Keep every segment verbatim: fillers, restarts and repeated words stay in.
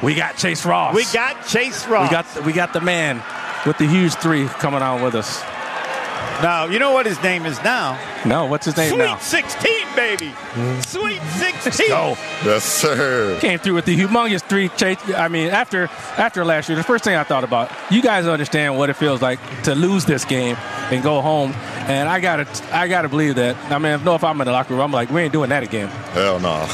We got Chase Ross. We got Chase Ross. We got, we got the man with the huge three coming on with us. Now, you know what his name is now? No, what's his name Sweet now? sixteen, baby. Sweet sixteen. Go. Yes, sir. Came through with the humongous three. Chase. I mean, after after last year, the first thing I thought about, you guys understand what it feels like to lose this game and go home. And I gotta, I gotta believe that. I mean, if, no, if I'm in the locker room, I'm like, we ain't doing that again. Hell no.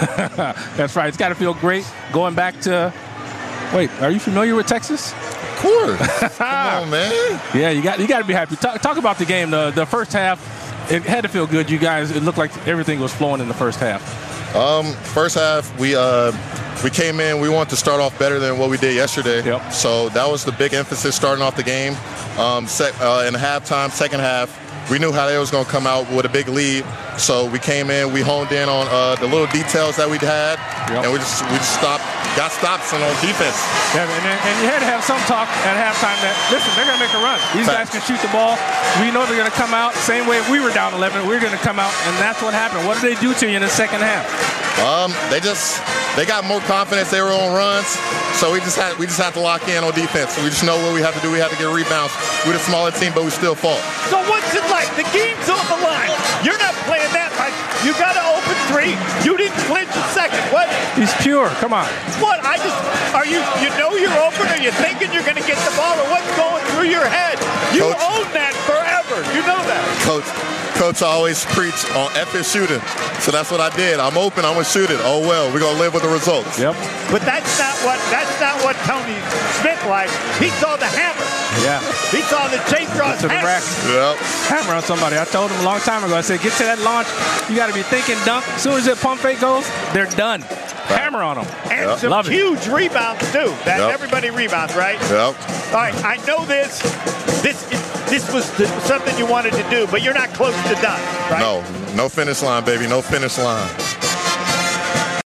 That's right. It's got to feel great going back to. Wait, are you familiar with Texas? Of course. Come on, man. Yeah, you got you got to be happy. Talk, talk about the game. The the first half, it had to feel good. You guys, it looked like everything was flowing in the first half. Um, first half, we uh, we came in. We wanted to start off better than what we did yesterday. Yep. So that was the big emphasis starting off the game. Um, sec, uh, in halftime, second half, we knew how they was going to come out with a big lead. So we came in, we honed in on uh, the little details that we'd had, Yep. and we just we just stopped, got stops on defense. Yeah, and, and you had to have some talk at halftime that, listen, they're going to make a run. These guys can shoot the ball. We know they're going to come out. Same way we were down eleven, we we're going to come out, and that's what happened. What did they do to you in the second half? Um, they just they got more confidence. They were on runs, so we just had we just had to lock in on defense. We just know what we have to do. We have to get rebounds. We're the smaller team, but we still fought. So what's it like? The game's on the line. You're not playing that right. You got an open three. You didn't flinch a second. What? He's pure. Come on. What? I just are you? You know you're open. Are you thinking you're going to get the ball, or what's going through your head? You Coach, own that forever. You know that. Coach, Coach always preach on effing shooting, so that's what I did. I'm open. I'm gonna shoot it. Oh well, we're gonna live with the results. Yep. But that's not what that's not what Tony Smith liked. He saw the hammer. Yeah. He saw the Chase Ross To the hammer. rack. Yep. Hammer on somebody. I told him a long time ago. I said, get to that launch. You got to be thinking dunk. As soon as that pump fake goes, they're done. Hammer on them. And Yep. some Love it. huge rebounds too. That Yep. everybody rebounds, right? Yep. All right, I know this. This this was th- something you wanted to do, but you're not close to done, right? No, no finish line, baby. No finish line.